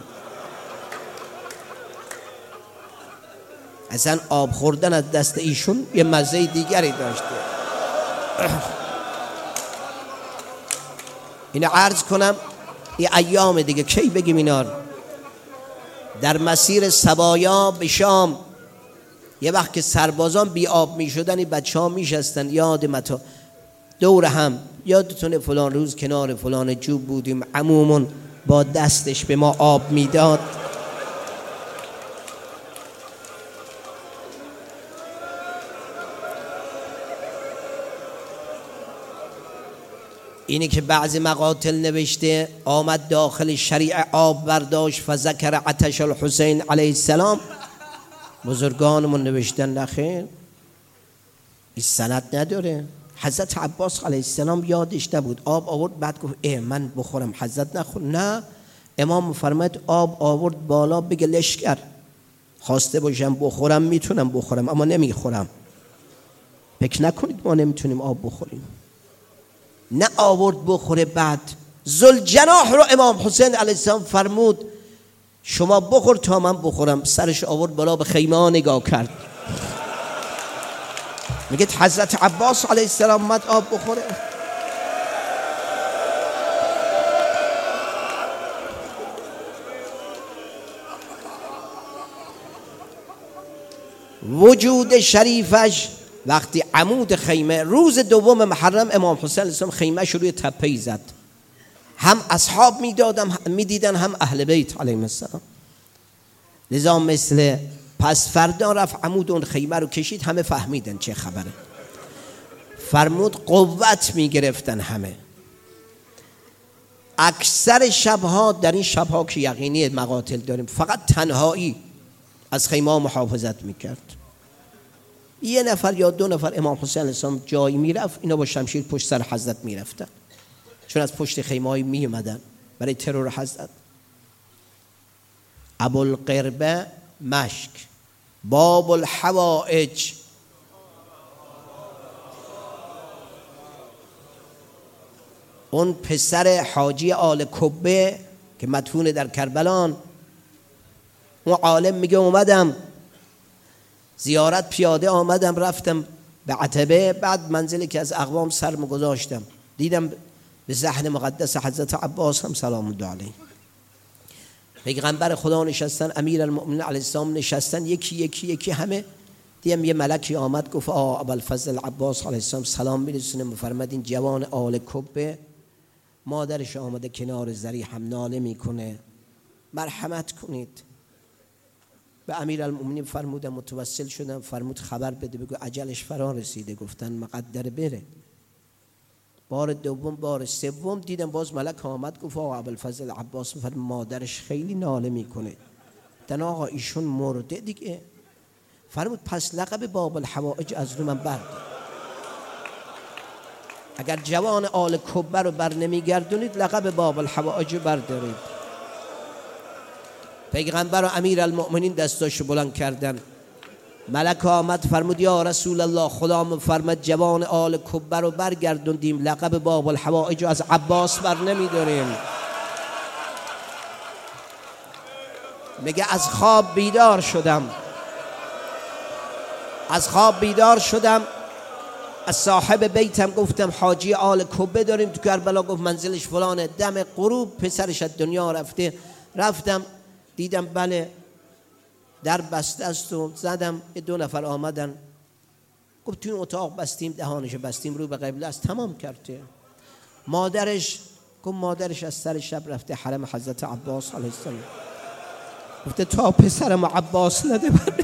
اصلا آب خوردن از دست ایشون یه مزه دیگری داشته. اینو عرض کنم این ایام دیگه کی بگیم اینا رو. در مسیر سبایا به شام یه وقت که سربازان بی آب می شدن، این بچه ها می شستن یاد متا دور هم، یادتونه فلان روز کنار فلان جوب بودیم عمومون با دستش به ما آب میداد. اینی که بعضی مقاتل نوشته آمد داخل شریع آب برداشت فذکر عطش الحسین علیه السلام. بزرگانمون نوشتن نخیر این سند نداره. حضرت عباس علیه السلام یادش نبود آب آورد بعد گفت من بخورم، حضرت نخور. نه، امام فرمود آب آورد بالا بگه لشکر خواسته باشم بخورم میتونم بخورم اما نمیخورم. فکر نکنید ما نمیتونیم آب بخوریم. نه آورد بخوره. بعد ذوالجناح رو امام حسین علیه السلام فرمود شما بخور تا من بخورم. سرش آورد بالا به خیمه ها نگاه کرد. میگه حضرت عباس علیه السلام اومد آب بخوره. وجود شریفش وقتی عمود خیمه روز دوم محرم امام حسین علیه السلام خیمهش روی تپه‌ای زد، هم اصحاب میدیدن هم اهل بیت علیهم السلام. لذا مثل پس فردا رفت عمود اون خیمه رو کشید، همه فهمیدن چه خبره. فرمود قوت میگرفتن همه. اکثر شبها در این شبها که یقینی مقاتل داریم فقط تنهایی از خیمه محافظت میکرد. یه نفر یا دو نفر امام حسین علیه السلام جایی میرفت اینا با شمشیر پشت سر حضرت میرفتن، چون از پشت خیمه های میومدن برای ترور حضرت. ابوالقرب مشک باب الحوائج. اون پسر حاجی آل کبه که مدفون در کربلان، اون عالم میگه اومدم زیارت پیاده آمدم رفتم به عتبه، بعد منزلی که از اقوام سرم گذاشتم دیدم به ذهن مقدس حضرت عباس هم سلام الله علیه پیغمبر خدا نشستن، امیرالمؤمنین علیه السلام نشستن، یکی یکی یکی همه. دیدم یه ملکی آمد گفت ابوالفضل عباس علیه السلام سلام میرسونه. مفرمد این جوان آل کبه مادرش آمده کنار زری هم ناله میکنه، مرحمت کنید. به امیرالمؤمنین فرمودم متوسل شدم، فرمود خبر بده بگو اجلش فرا رسیده. گفتن مقدر بره. بار دوم بار سوم دیدم باز ملک آمد گفت ابوالفضل عباس فرمود مادرش خیلی ناله میکنه. گفتن آقا ایشون مرده دیگه. فرمود پس لقب باب الحوائج از رو من برد. اگر جوان آل کبه رو بر نمیگردونید لقب باب الحوائج بردارید. پیغمبر و امیرالمؤمنین دستاشو بلند کردن. ملک آمد فرمود یا رسول الله خدا فرمود جوان آل کبه رو برگردوندیم، لقب باب الحوائج از عباس بر نمیداریم. میگه از خواب بیدار شدم از صاحب بیتم گفتم حاجی آل کبه داریم تو کربلا. گفت منزلش فلانه، دم غروب پسرش از دنیا رفته. رفتم دیدم بله در بسته است و زدم. دو نفر آمدن گفت تو این اتاق بستیم، دهانش بستیم رو به قبله است، تمام کرده. مادرش گفت مادرش از سر شب رفته حرم حضرت عباس علیه السلام. گفته تا پسرم عباس نده بره.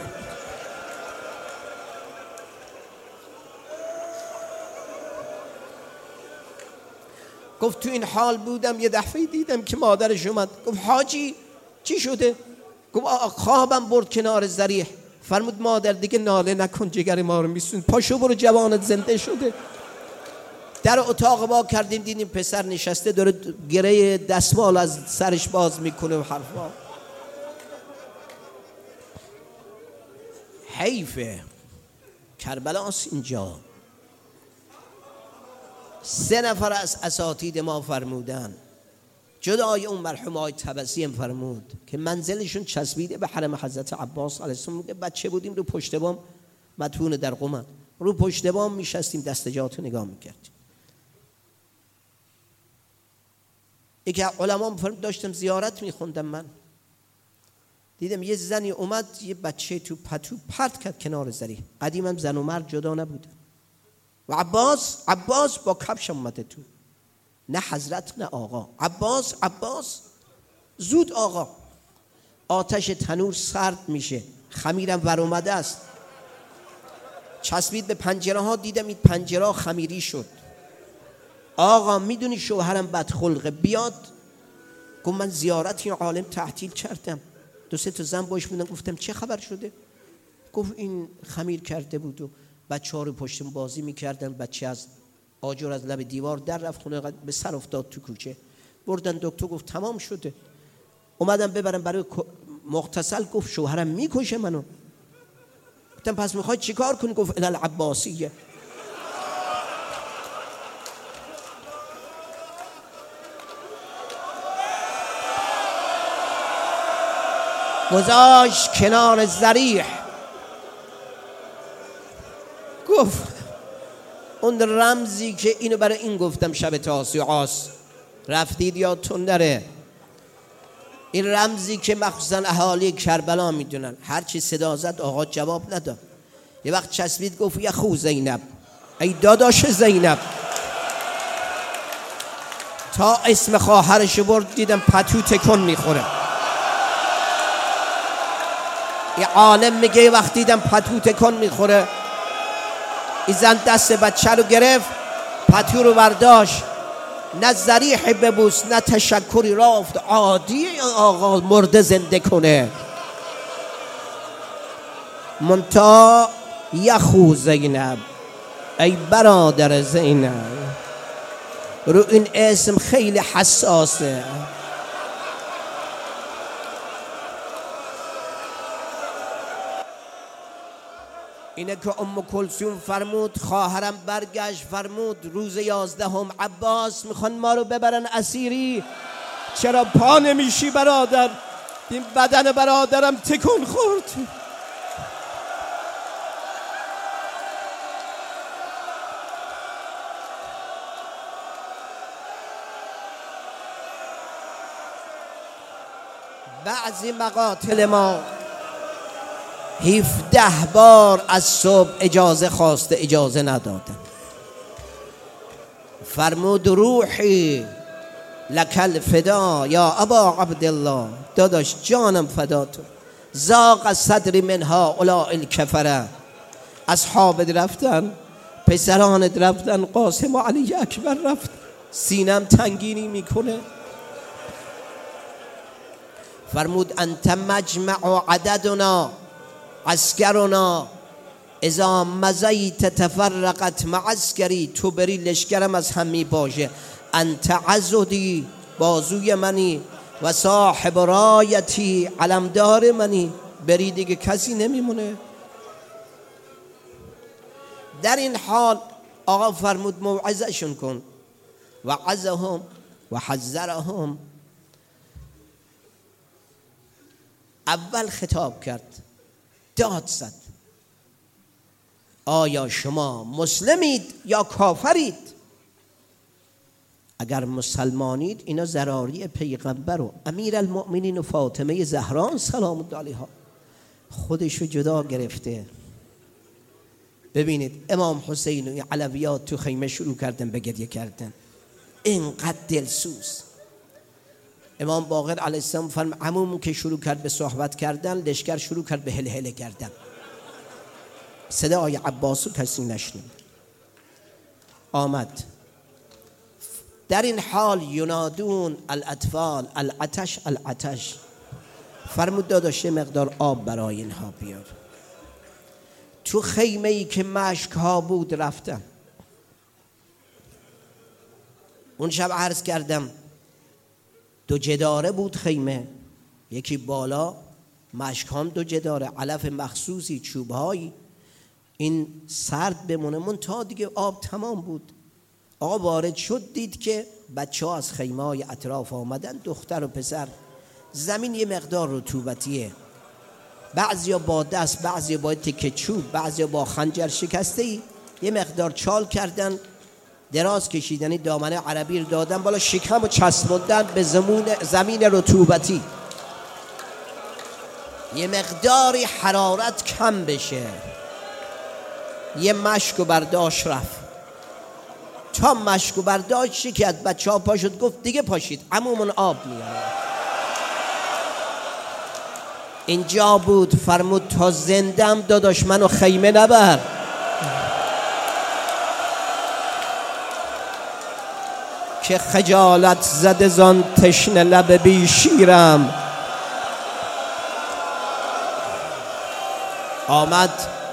گفت تو این حال بودم یه دفعه دیدم که مادرش اومد. گفت حاجی چی شده؟ گفت خوابم برد کنار ذریح. فرمود مادر دیگه ناله نکن، جگر ما رو میسون، پاشو برو جوانت زنده شده. در اتاق با کردیم دیدیم پسر نشسته داره گره دستمال از سرش باز میکنه و حرفا. حیفه. کربلاست اینجا. 3 نفر از اساتید ما فرمودن، جدای اون مرحوم آقای طبسی هم فرمود که منزلشون چسبیده به حرم حضرت عباس علیه السلام. بچه بودیم رو پشت بام، مدفون در قم، رو پشت بام میشستیم دستجات رو نگاه میکردیم. یکی از علما فرمود داشتم زیارت میخوندم، من دیدم یه زنی اومد یه بچه تو پتو پرت کرد کنار ذریح. قدیمم زن و مرد جدا نبودن و عباس با کفش اومده تو، نه حضرت نه آقا. عباس زود آقا. آتش تنور سرد میشه، خمیرم ور اومده است، چسبید به پنجره ها. دیدم این پنجره خمیری شد. آقا میدونی شوهرم بدخلقه، بیاد. گفت من زیارت این عالم تعطیل کردم، 2-3 تا زن باش بودن. گفتم چه خبر شده؟ گفت این خمیر کرده بود و بچه ها رو پشتم بازی میکردن. بچه از آجر از لب دیوار در رفت خونه، به سر افتاد تو کوچه. بردن دکتر، گفت تمام شده. اومدم ببرم برای مغتسل، گفت شوهرم میکشه منو. گفتم پس میخوای چیکار کنی؟ گفت الی العباسیه. گذاشت کنار ذریح. گفت اون رمزی که اینو برای این گفتم شب تاسوعاست، رفتید یادتون نره. این رمزی که مخصوصا اهالی کربلا میدونن. هرچی صدا زد آقا جواب نداد. یه وقت چسبید گفت یا خو زینب، ای داداش زینب. تا اسم خواهرش برد دیدم پتو تکون میخوره. یه عالم میگه وقتی دیدم پتو تکون میخوره، این زن دست بچه رو گرفت، پتو رو برداشت، نه ذریح ببوس نه تشکری رافت. عادی آقا مرده زنده کنه. منتا یخو زینب، ای برادر زینب. رو این اسم خیلی حساسه. اینه که ام کلثوم فرمود، خواهرم برگشت فرمود روز 11 عباس میخوان ما رو ببرن اسیری. چرا پا نمیشی برادر؟ این بدن برادرم تکون خورد. بعضی مقاتل ما 17 بار از صبح اجازه خواسته، اجازه ندادن. فرمود روحی لکل فدا یا ابا عبدالله، داداش جانم فدا تو. زاق از صدری منها اولئک الکفره. اصحابت رفتن، پسرانت رفتن، قاسم و علی اکبر رفت، سینم تنگینی میکنه. فرمود انت مجمع عددنا عسکرنا اذا مزیت تفرقت معسکری. تو بری لشکرم از هم می باشه. انت عضدی، بازوی منی، و صاحب رایتی، علمدار منی. بری دیگه کسی نمیمونه. در این حال آقا فرمود موعظه‌شون کن. وعظهم و حذرهم. اول خطاب کرد، داد زد، آیا شما مسلمید یا کافرید؟ اگر مسلمانید اینا ضراری پیغمبر و امیر المؤمنین و فاطمه زهرا سلام الله علیها خودشو جدا گرفته. ببینید امام حسین و علویات تو خیمه شروع کردن به گریه کردن، اینقدر دلسوز. امام باقر علیه السلام فرم عموم که شروع کرد به صحبت کردن، لشکر شروع کرد به هلهله کردن. صدای عباسو کسی نشنید. آمد در این حال ینادون الاطفال العطش العطش. فرمود داداش یه مقدار آب برای اینها بیار. تو خیمه ای که مشک ها بود رفتم. اون شب عرض کردم 2 جداره بود خیمه، یکی بالا مشک هم 2 جداره، علف مخصوصی، چوبهایی، این سرد بمونه. من تا دیگه آب تمام بود. آقا وارد شد دید که بچه ها از خیمه های اطراف آمدن، دختر و پسر. زمین یه مقدار رطوبتیه، بعضیا با دست، بعضیا با تکه چوب، بعضیا با خنجر شکسته ای یه مقدار چال کردن، دراز کشیدنی دامنه عربی رو دادن بالا، شکم و چسبوندن به زمین رطوبتی، یه مقداری حرارت کم بشه. یه مشک و برداشت رفت. تا مشک و برداشت شکست بچه ها پا شد، گفت دیگه پاشید عمومون آب میاره. اینجا بود فرمود تا زندم داداش منو خیمه نبر. که خجالت زده زان تشنه لب بی شیرم. آمد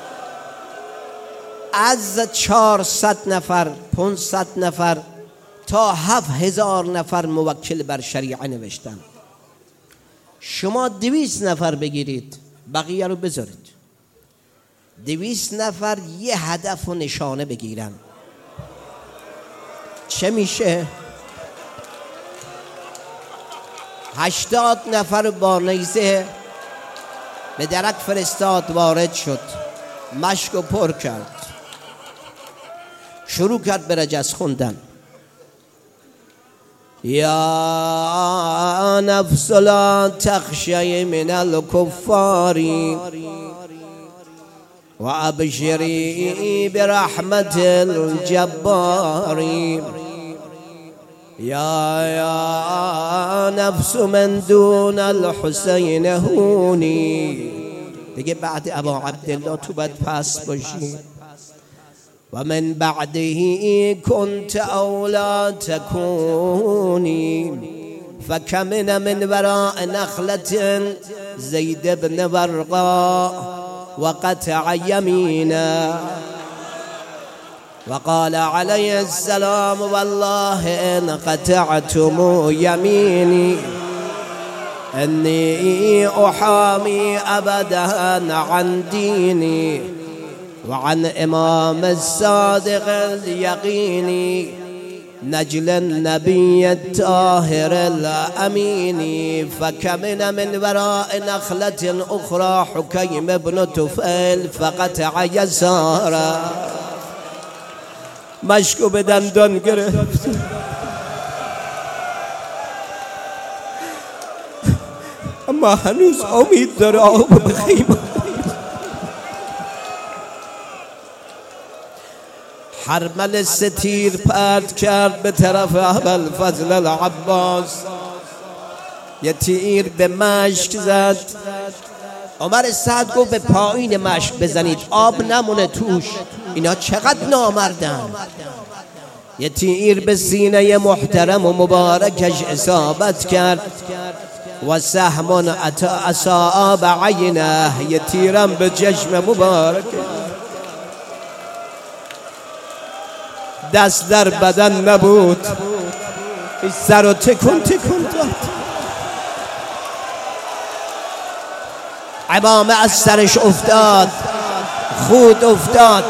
از 400 نفر 500 نفر تا 7000 نفر موکل بر شریعه نوشتن. شما 200 نفر بگیرید بقیه رو بذارید. 200 نفر یه هدف و نشانه بگیرن. چه میشه؟ 80 نفر با نیزه به درک فرستاد، وارد شد، مشک و پر کرد، شروع کرد به رجز خوندن. یا نفس لا تخشی من الكفار و ابشری برحمت الجبار. یا نفس من دون الحسین هونی. دیگه بعد ابا عبدالله تو باید پس باشی. و من بعده كنت اولا تكوني فكمن من وراء نخلة زيد بن ورقاء وقطع يمينا وقال عليه السلام والله إن قطعتم يميني إني أحامي أبدا عن ديني وعن إمام الصادق اليقين نجل النبي الطاهر الأمين. فكمن من وراء نخلة أخرى حكيم بن طفيل فقطع يسارا. مشکو به دندان گرفت، اما هنوز امید داره آب بخیمه. حرمل ستیر پرد کرد به طرف ابوالفضل العباس، یه تیر به مشک زد. عمر سعد گفت به پایین مشک بزنید آب نمونه توش، اینا چقدر نامردن. یه تیر به سینه محترم و مبارکش اصابت کرد و سهم اصاب عینه، یه تیرم به چشم مبارک. دست در بدن نبود، سر و تکون تکون داد. عمامه از سرش افتاد، خود افتاد.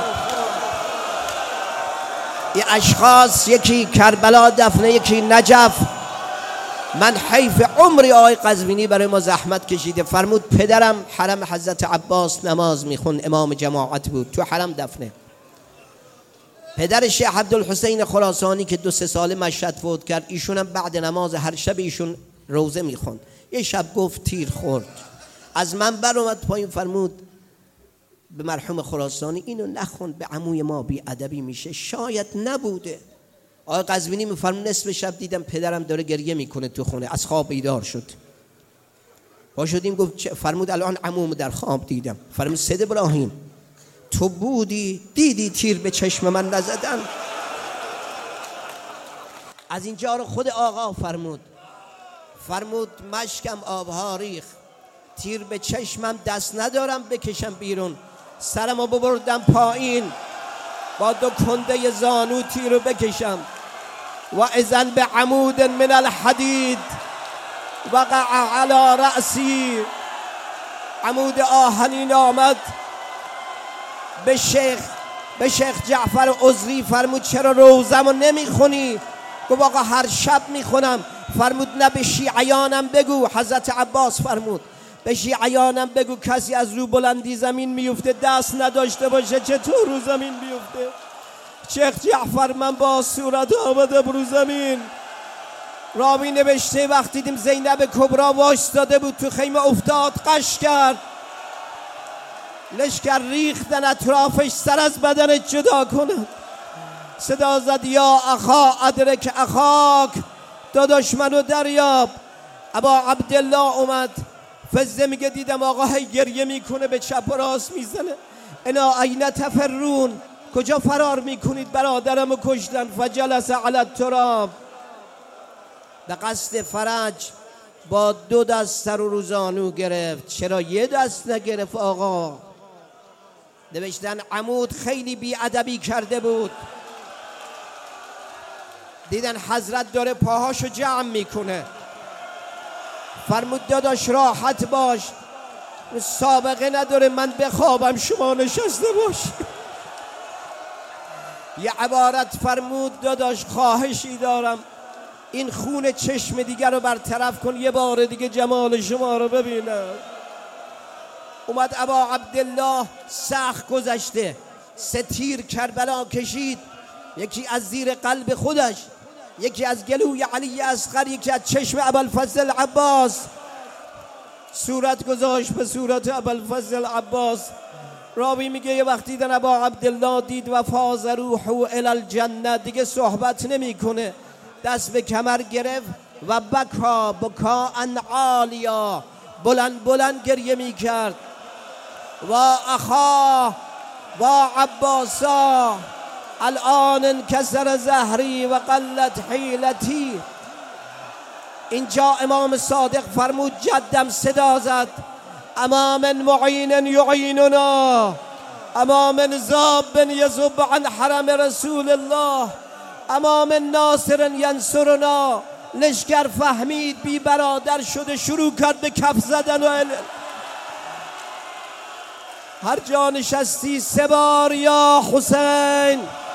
یه اشخاص، یکی کربلا دفنه، یکی نجف. من حیف عمری آقای قزوینی برای ما زحمت کشیده. فرمود پدرم حرم حضرت عباس نماز میخون، امام جماعت بود، تو حرم دفنه. پدر شیخ عبدالحسین خراسانی که 2-3 ساله مشهد فوت کرد، ایشون هم بعد نماز هر شب ایشون روزه میخوند. یه شب گفت تیر خورد، از منبر اومد پایین، فرمود به مرحوم خراسانی اینو نخوند، به عموی ما بی ادبی میشه. شاید نبوده. آقای قزوینی میفرمود نصف شب دیدم پدرم داره گریه میکنه تو خونه، از خواب بیدار شد. با شدیم گفت فرمود الان عموم در خواب دیدم. فرمود سید ابراهیم تو بودی دیدی تیر به چشم من نزدن؟ از اینجا رو خود آقا فرمود مشکم آبها ریخ، تیر به چشمم دست ندارم بکشم بیرون، سرمو ببردم پایین با دو کنده زانو تیر رو بکشم. و اذن به عمود من الحدید وقع علی رأسی، عمود آهنین آمد به شیخ جعفر عذری. فرمود چرا روزمو نمیخونی؟ گفت آقا هر شب میخونم. فرمود نه به شیعیانم بگو. حضرت عباس فرمود به شیعیانم بگو کسی از رو بلندی زمین میفته دست نداشته باشه چطور رو زمین بیفته؟ شیخ جعفر من با صورت آمدم رو زمین. راوی نوشته وقتی دیدیم زینب کبرا وایستاده بود تو خیمه افتاد قش کرد، لشکر ریختن اطرافش سر از بدن جدا کنند. صدا زد یا اخا ادرک اخاک، داداش منو دریاب. ابا عبدالله اومد فزه میگه دیدم آقا هی گریه میکنه به چپ و راست میزنه. انا این تفرون، کجا فرار میکنید؟ برادرمو کشتن. فجلس علی التراب، به قصد فرج با 2 دست سر و روزانو گرفت. چرا 1 دست نگرفت آقا؟ نوشتن عمود خیلی بی‌ادبی کرده بود. دیدن حضرت داره پاهاشو جمع میکنه. فرمود داداش راحت باش، سابقه نداره من بخوابم شما نشسته باش. یه عبارت فرمود داداش خواهشی دارم این خون چشم دیگر رو برطرف کن، یه بار دیگه جمال شما رو ببینم. اومد ابا عبدالله سخت گذشته 3 تیر کربلا کشید، یکی از زیر قلب خودش، یکی از گلوی علی اصغر، یکی از چشم ابوالفضل عباس. صورت گذاشت به صورت ابوالفضل عباس. راوی میگه یه وقتی دیدن ابا عبدالله دید و فاز روحو الی الجنه، دیگه صحبت نمیکنه، دست به کمر گرفت و بکا ان عالیا، بلند گریه میکرد. و اخا و عباسا الان انکسر زهری و قلت حیلتی. اینجا امام صادق فرمود جدم صدا زد اما من معین یعیننا، اما من ذاب یذب عن حرم رسول الله، اما من ناصر ینصرنا. لشکر فهمید بی برادر شده، شروع کرد به کف زدن و هر جا نشستی 3 بار یا حسین.